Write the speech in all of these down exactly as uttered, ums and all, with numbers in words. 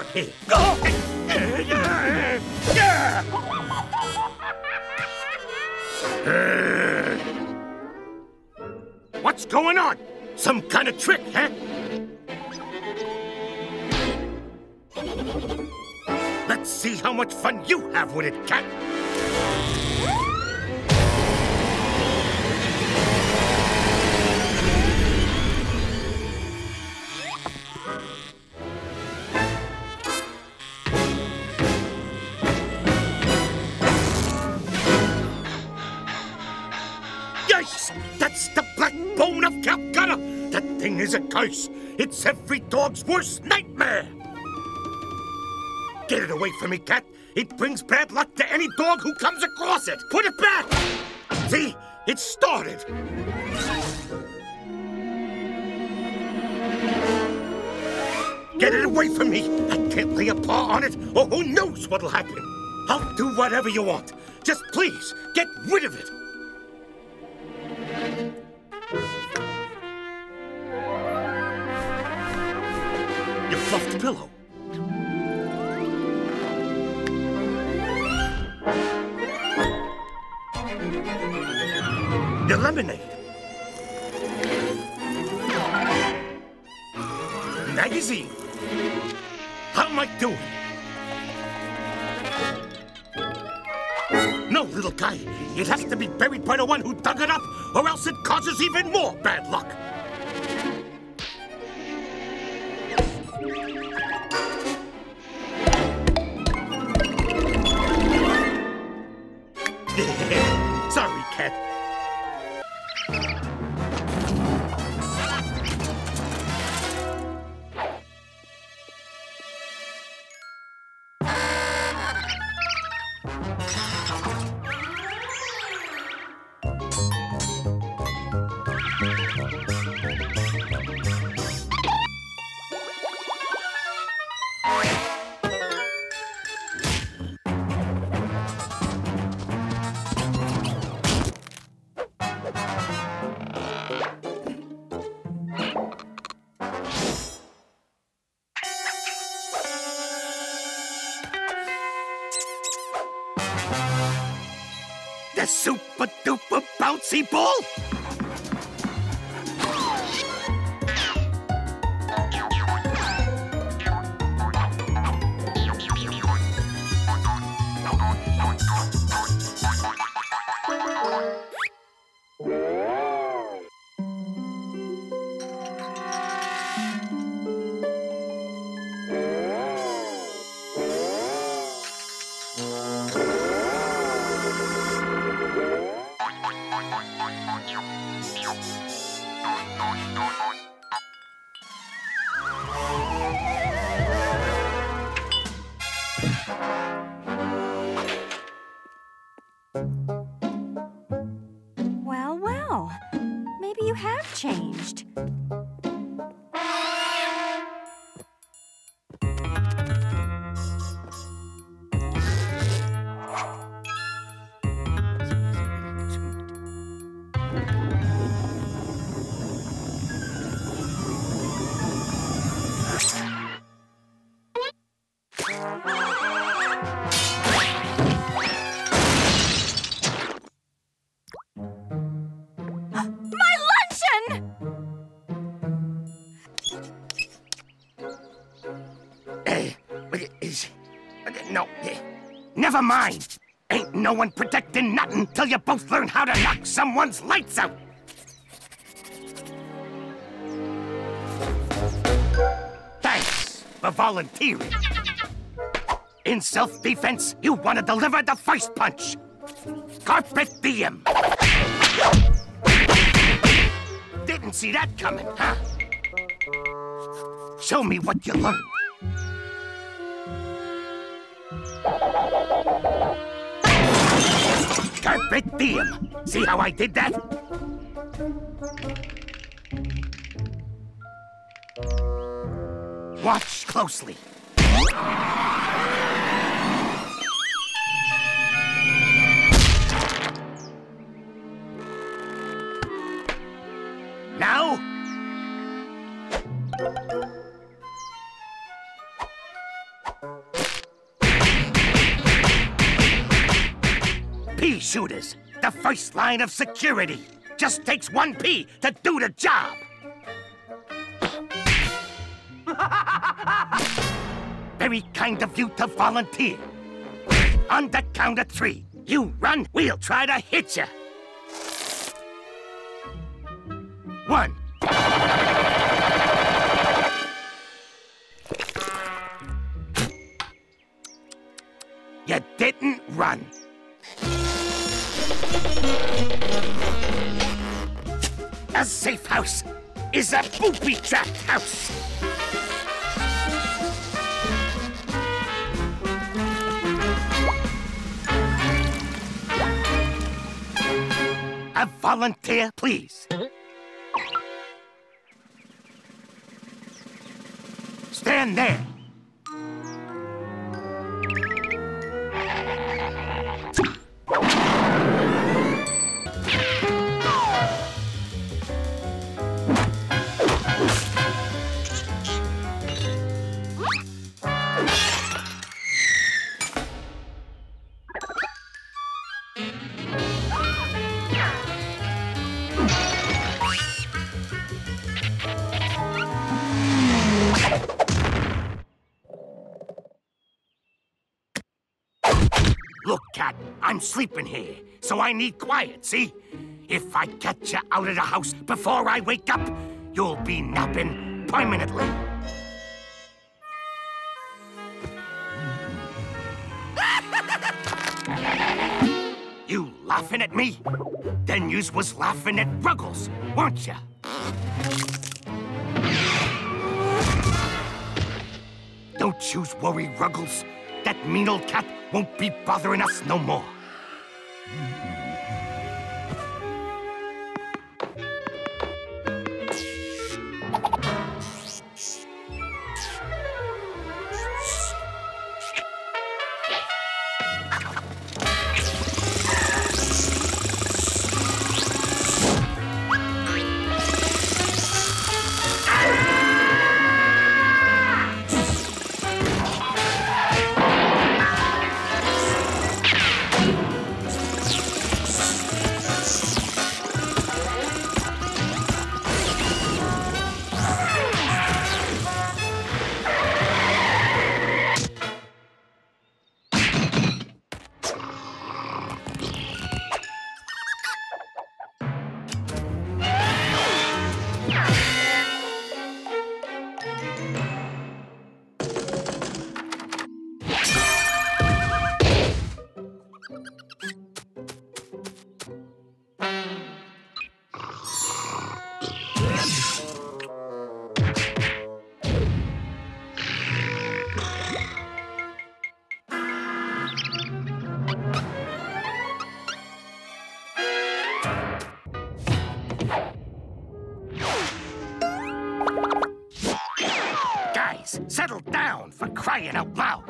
here. Oh. Uh, what's going on? Some kind of trick, huh? Let's see how much fun you have with it, cat. Yikes! That's the black bone of Calcutta! That thing is a curse. It's every dog's worst nightmare. Get it away from me, cat. It brings bad luck to any dog who comes across it. Put it back! See? It started. Get it away from me. I can't lay a paw on it, or who knows what'll happen. I'll do whatever you want. Just please, get rid of it. Your fluffed pillow. Your lemonade. Magazine. How am I doing? No, little guy. It has to be buried by the one who dug it up, or else it causes even more bad luck. Sorry, cat. The super-duper bouncy ball? Well, well, maybe you have changed. No, never mind. Ain't no one protecting nothing till you both learn how to knock someone's lights out. Thanks for volunteering. In self-defense, you want to deliver the first punch. Carpet diem. Didn't see that coming, huh? Show me what you learned. Carpet diem. See how I did that? Watch closely. Now? Pea shooters, the first line of security. Just takes one pea to do the job. Very kind of you to volunteer. On the count of three, you run, we'll try to hit you. One. You didn't run. A safe house is a booby-trapped house. A volunteer, please. Stand there. Look, Cat, I'm sleeping here, so I need quiet, see? If I catch you out of the house before I wake up, you'll be napping permanently. You laughing at me? Then yous was laughing at Ruggles, weren't ya? Don't yous worry, Ruggles. That mean old cat won't be bothering us no more. Settle down, for crying out loud.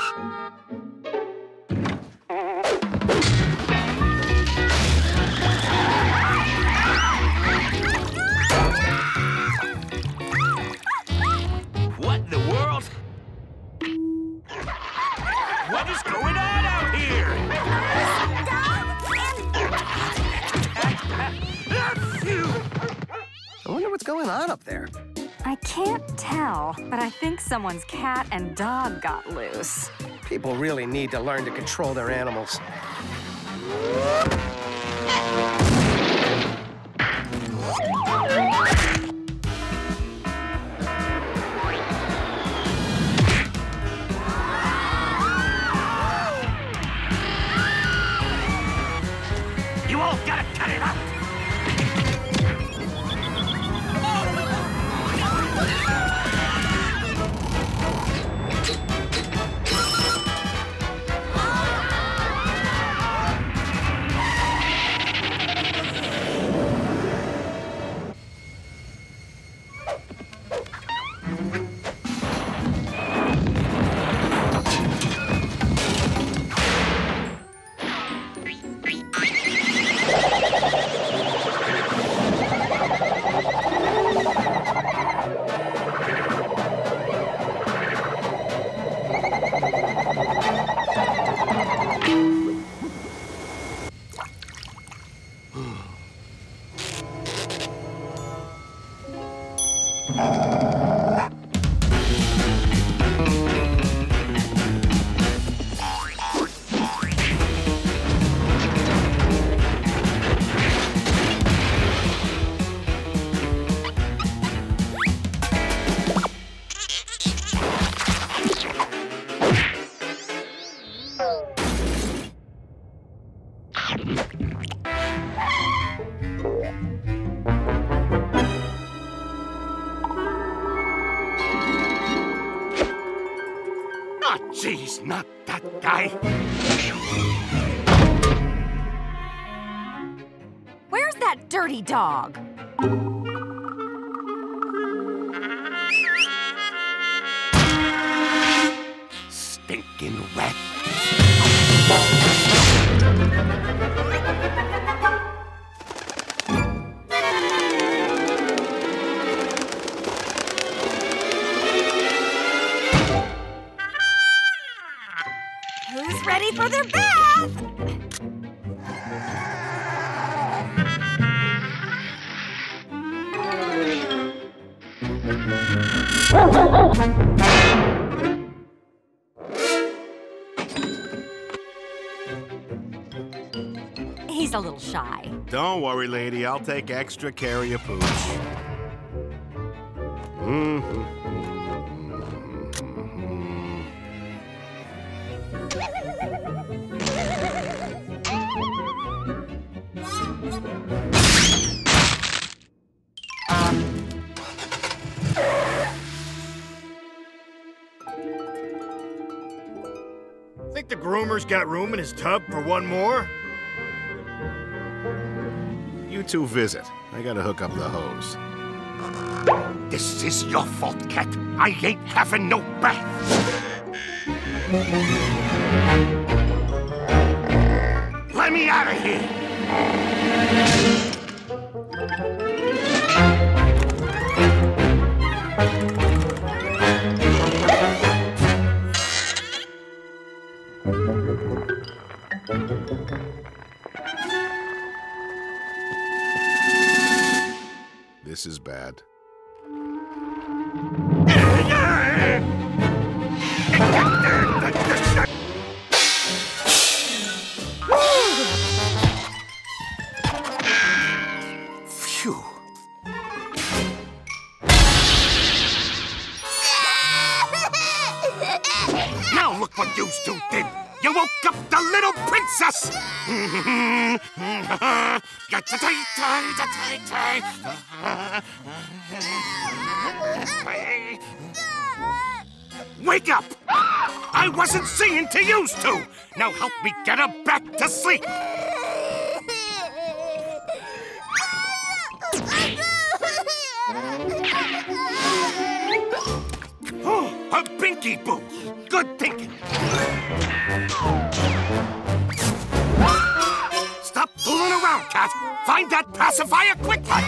What in the world? What is going on out here? I wonder what's going on up there. I can't tell, but I think someone's cat and dog got loose. People really need to learn to control their animals. You all gotta cut it out! She's not that guy. Where's that dirty dog? Stinking rat. Who's ready for their bath? He's a little shy. Don't worry, lady. I'll take extra care of your pooch. Mm-hmm. Think the groomer's got room in his tub for one more? You two visit. I gotta hook up the hose. This is your fault, Cat. I ain't having no bath. Let me out of here. This is bad. Phew. Now look what you two did. You woke up the little princess. Wake up! I wasn't singing to you two. Now help me get her back to sleep. Oh, a binky boo. Good thinking. Stop fooling around, Cat. Find that pacifier quickly.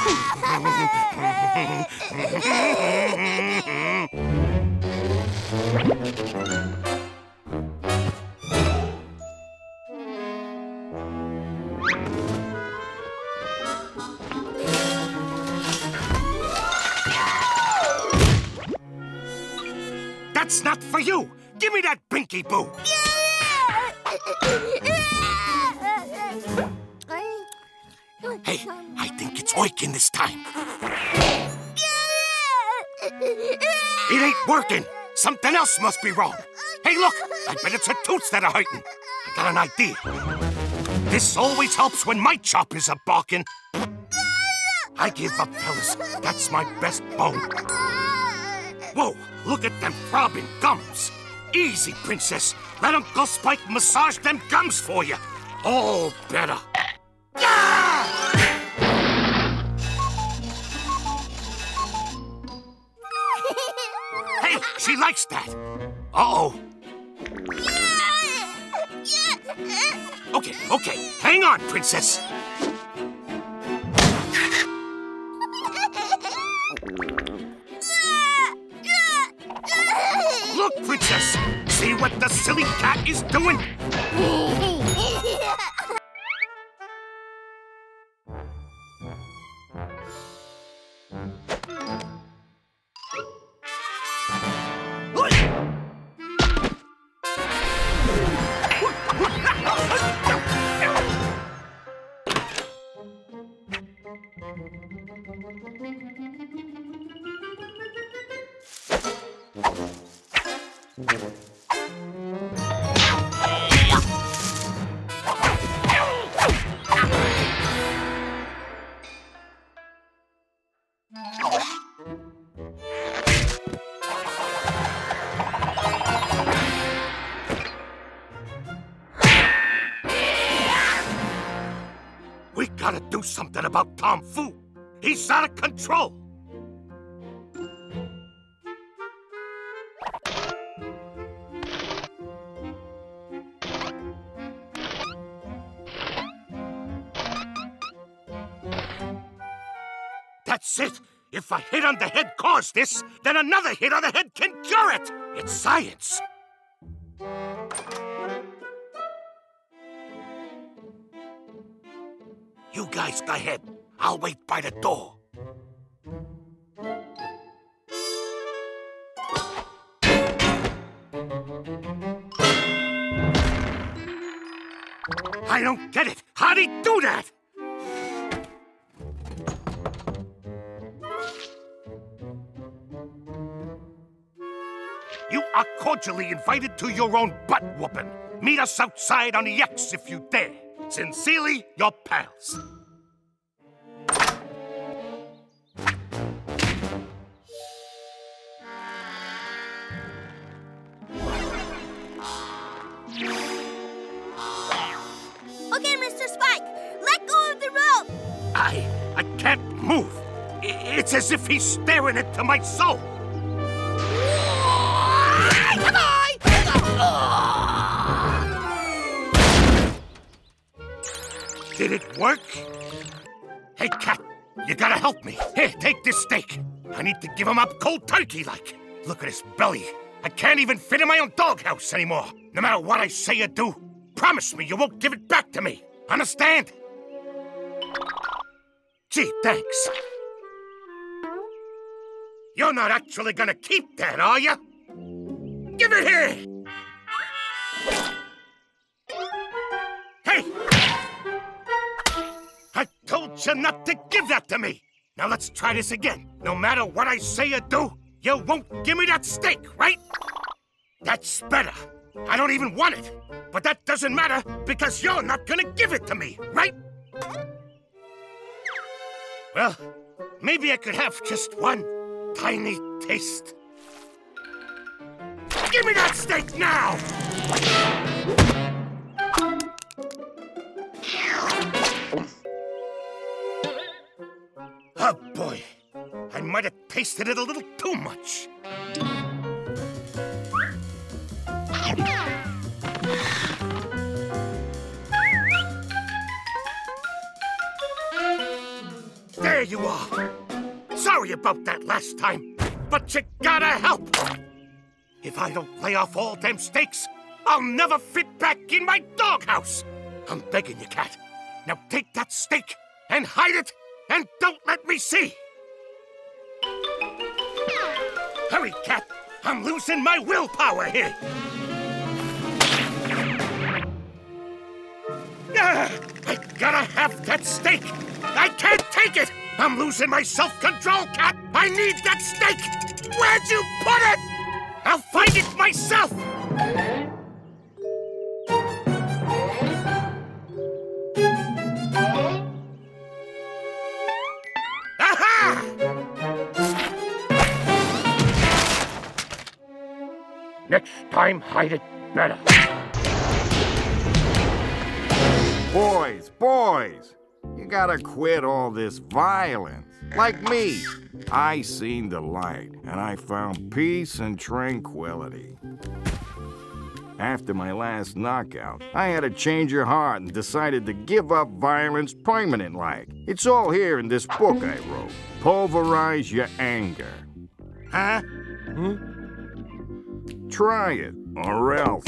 That's not for you. Give me that binky boo. Hey, I think it's oiking this time. It ain't working. Something else must be wrong. Hey, look, I bet it's her toots that are hurting. I got an idea. This always helps when my chop is a barking. I give up, fellas. That's my best bone. Whoa, look at them throbbing gums. Easy, princess. Let Uncle Spike massage them gums for you. All better. Hey, she likes that. Uh-oh. Okay, okay. Hang on, princess. Look, princess. See what the silly cat is doing? gotta do something about Tom Fu. He's out of control. That's it. If a hit on the head caused this, then another hit on the head can cure it. It's science. You guys go ahead. I'll wait by the door. I don't get it. How'd he do that? You are cordially invited to your own butt-whooping. Meet us outside on the X if you dare. Sincerely, your pals. Okay, Mister Spike, let go of the rope. I... I can't move. I- It's as if he's staring into my soul. Did it work? Hey, Cat, you gotta help me. Here, take this steak. I need to give him up cold turkey-like. Look at his belly. I can't even fit in my own doghouse anymore. No matter what I say or do, promise me you won't give it back to me. Understand? Gee, thanks. You're not actually gonna keep that, are you? Give it here! Hey! I told you not to give that to me! Now let's try this again. No matter what I say or do, you won't give me that steak, right? That's better. I don't even want it. But that doesn't matter because you're not gonna give it to me, right? Well, maybe I could have just one tiny taste. Give me that steak now! Oh boy, I might have tasted it a little too much. There you are. Sorry about that last time, but you gotta help. If I don't lay off all them steaks, I'll never fit back in my doghouse. I'm begging you, Cat. Now take that steak and hide it, and don't let me see. Hurry, Cat. I'm losing my willpower here. Ah, I gotta have that steak. I can't take it. I'm losing my self-control, Cat. I need that steak. Where'd you put it? I'll find it myself! Aha! Next time, hide it better. Boys, boys, you gotta quit all this violence. Like me, I seen the light, and I found peace and tranquility. After my last knockout, I had a change of heart and decided to give up violence permanent-like. It's all here in this book I wrote. Pulverize your anger. Huh? Hmm? Try it, or else.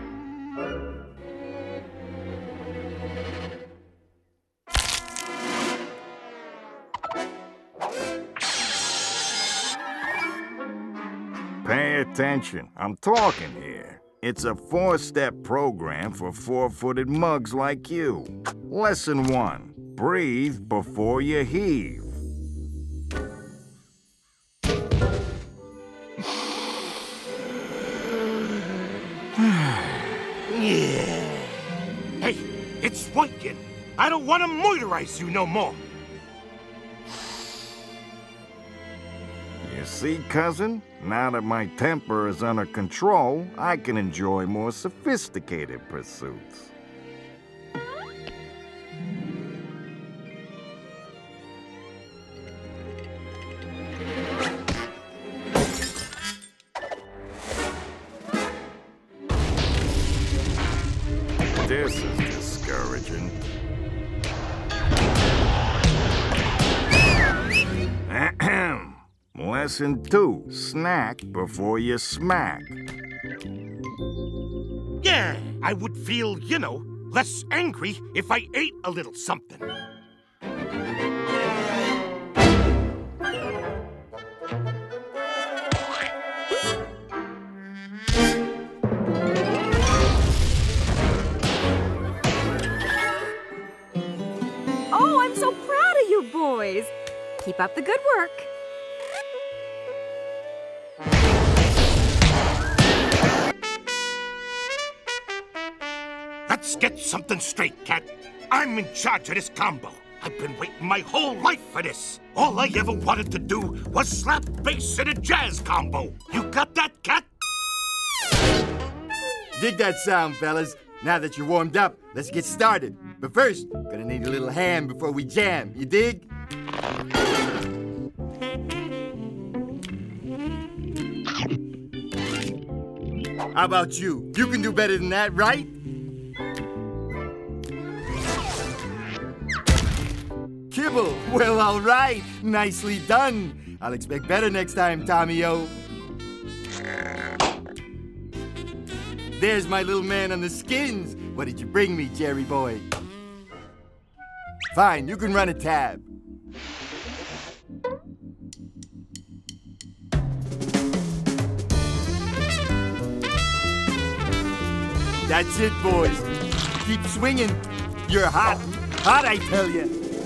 Pay attention, I'm talking here. It's a four-step program for four-footed mugs like you. Lesson one, breathe before you heave. Yeah. Hey, it's working. I don't want to moisturize you no more. You see, cousin? Now that my temper is under control, I can enjoy more sophisticated pursuits. this is discouraging. Ahem. Lesson two, snack before you smack. Yeah, I would feel, you know, less angry if I ate a little something. Oh, I'm so proud of you boys. Keep up the good work. Let's get something straight, Cat. I'm in charge of this combo. I've been waiting my whole life for this. All I ever wanted to do was slap bass in a jazz combo. You got that, Cat? Dig that sound, fellas. Now that you're warmed up, let's get started. But first, gonna need a little hand before we jam. You dig? How about you? You can do better than that, right? Kibble. Well, all right. Nicely done. I'll expect better next time, Tommy-o. There's my little man on the skins. What did you bring me, Jerry boy? Fine, you can run a tab. That's it, boys. Keep swinging. You're hot. Hot, I tell you.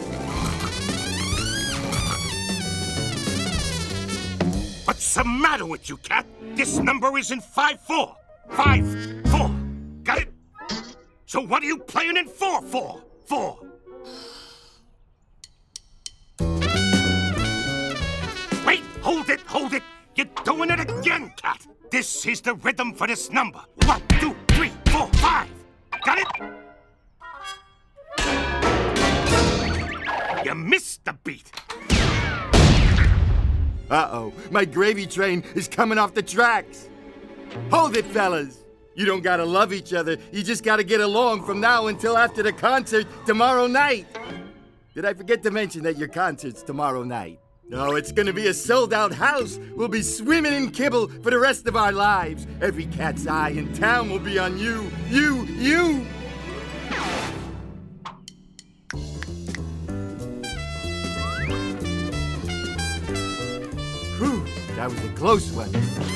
What's the matter with you, Cat? This number isn't five four. Five four. Got it? So what are you playing in four four? Four. Wait, hold it, hold it. You're doing it again, Cat. This is the rhythm for this number. One, two, three, four, five. Got it? You missed the beat. Uh-oh, my gravy train is coming off the tracks. Hold it, fellas. You don't gotta love each other. You just gotta get along from now until after the concert tomorrow night. Did I forget to mention that your concert's tomorrow night? No, it's gonna be a sold-out house. We'll be swimming in kibble for the rest of our lives. Every cat's eye in town will be on you. You, you! Whew, that was a close one.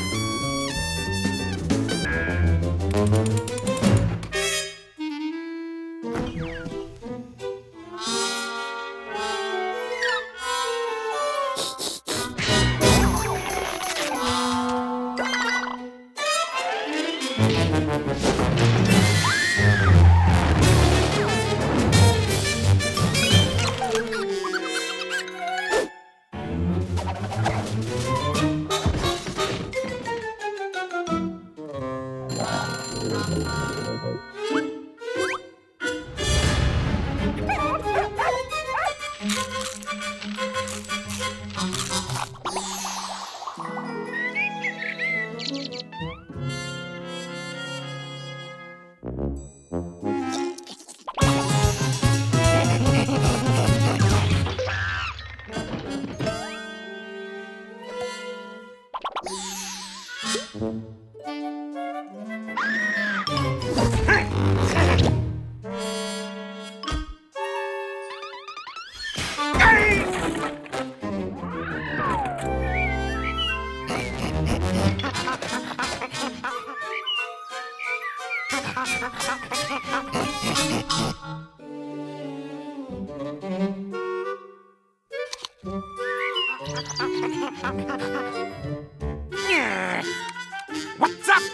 What's up?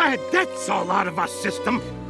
Glad that's all out of our system.